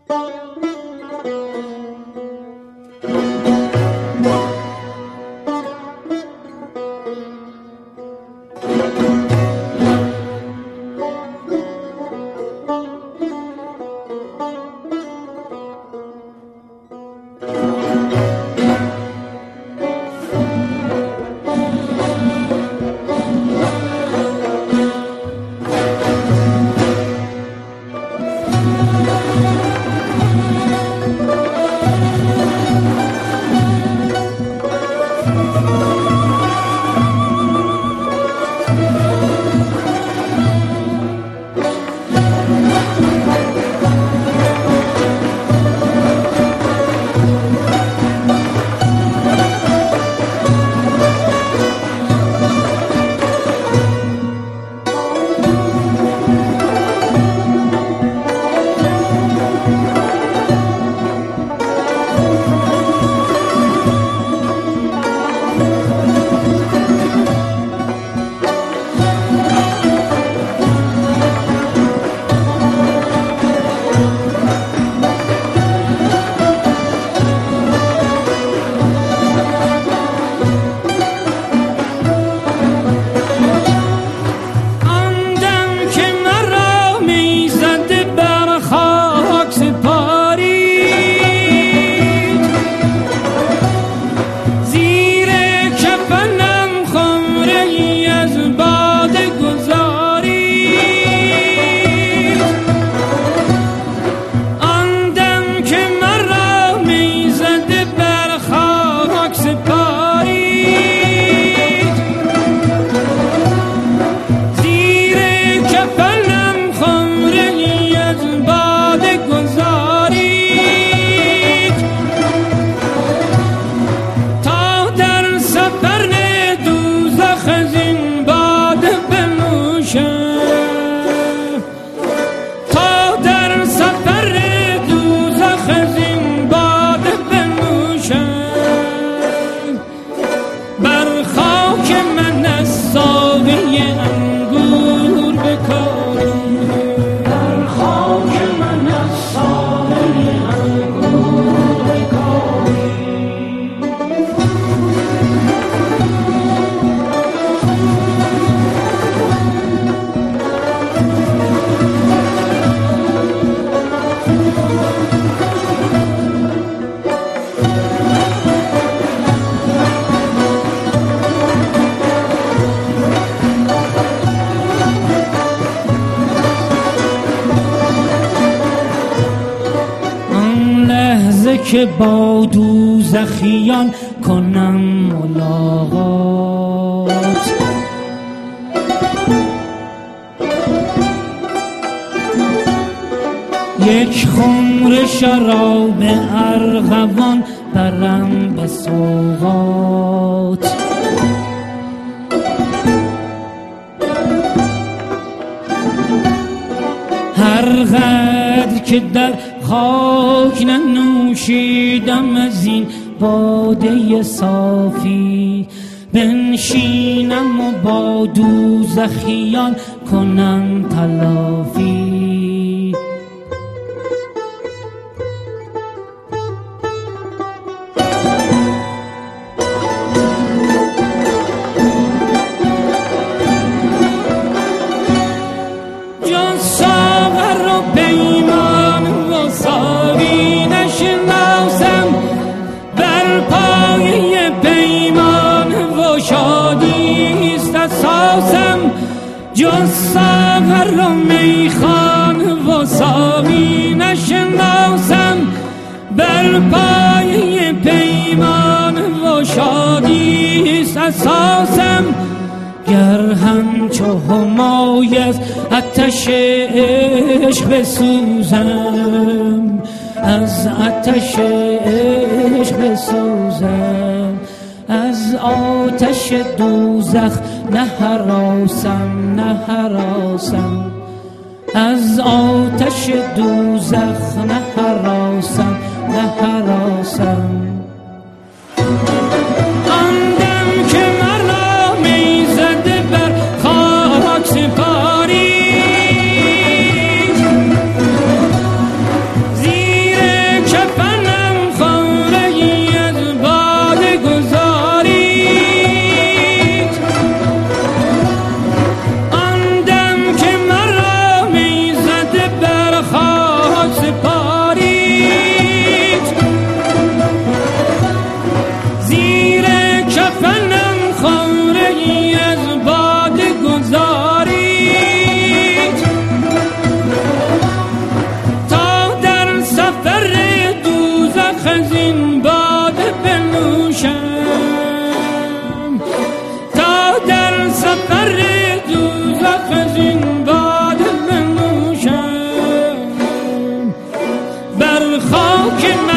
که با دوزخیان کنم ملاقات، یک خمر شراب ارغوان برم به سوغات. هر قدر که در خاک ننوشیدم از این باده صافی، بنشینم و با دوزخیان کنم تلافی. جان ساغر و پیمان و ساقی نشناسم، بر پای پیمان و شادی است اساسم. جان ساغر و میخان و ساقی نشناسم، بر پای پیمان و شادی است اساسم. گر همچو همایز آتش عشق بسوزم، از آتش عشق بسوزم، از آتش دوزخ نه هراسم، نه هراسم، از آتش دوزخ نه هراسم، نه هراسم. زیر که